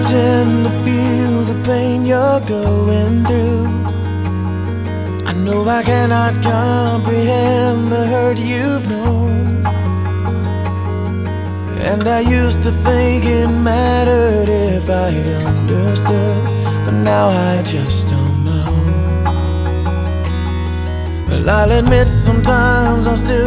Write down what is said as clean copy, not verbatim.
pretend to feel the pain you're going through. I know I cannot comprehend the hurt you've known, and I used to think it mattered if I understood, but now I just don't know. Well, I'll admit sometimes I still